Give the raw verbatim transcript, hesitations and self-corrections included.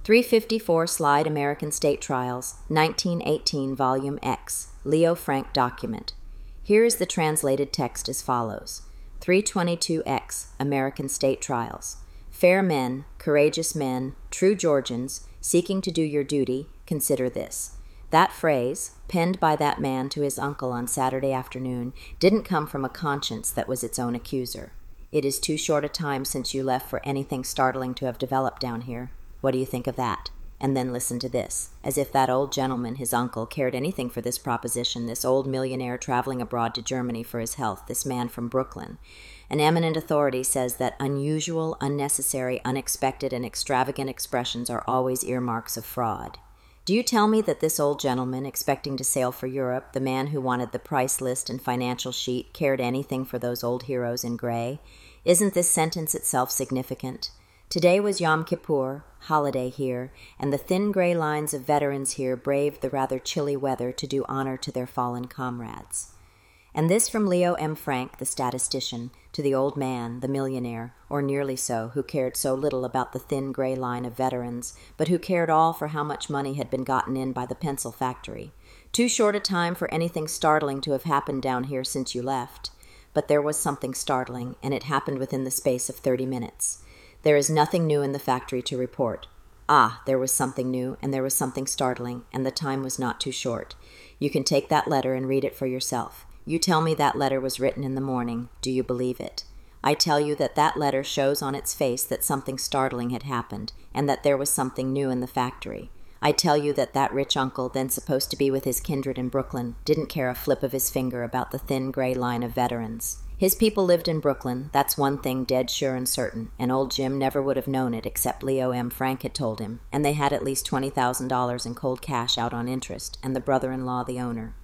three fifty-four Slide American State Trials, nineteen eighteen, Volume X, Leo Frank document. Here is the translated text as follows. three twenty-two X, American State Trials. Fair men, courageous men, true Georgians, seeking to do your duty, consider this. That phrase, penned by that man to his uncle on Saturday afternoon, didn't come from a conscience that was its own accuser. It is too short a time since you left for anything startling to have developed down here. What do you think of that? And then listen to this. As if that old gentleman, his uncle, cared anything for this proposition, this old millionaire traveling abroad to Germany for his health, this man from Brooklyn. An eminent authority says that unusual, unnecessary, unexpected, and extravagant expressions are always earmarks of fraud. Do you tell me that this old gentleman, expecting to sail for Europe, the man who wanted the price list and financial sheet, cared anything for those old heroes in gray? Isn't this sentence itself significant? Today was Yom Kippur, holiday here, and the thin gray lines of veterans here braved the rather chilly weather to do honor to their fallen comrades. And this from Leo M. Frank, the statistician, to the old man, the millionaire, or nearly so, who cared so little about the thin gray line of veterans, but who cared all for how much money had been gotten in by the pencil factory. Too short a time for anything startling to have happened down here since you left. But there was something startling, and it happened within the space of thirty minutes. There is nothing new in the factory to report. Ah, there was something new, and there was something startling, and the time was not too short. You can take that letter and read it for yourself. You tell me that letter was written in the morning. Do you believe it? I tell you that that letter shows on its face that something startling had happened, and that there was something new in the factory. I tell you that that rich uncle, then supposed to be with his kindred in Brooklyn, didn't care a flip of his finger about the thin gray line of veterans. His people lived in Brooklyn, that's one thing dead sure and certain, and old Jim never would have known it except Leo M. Frank had told him, and they had at least twenty thousand dollars in cold cash out on interest, and the brother-in-law the owner.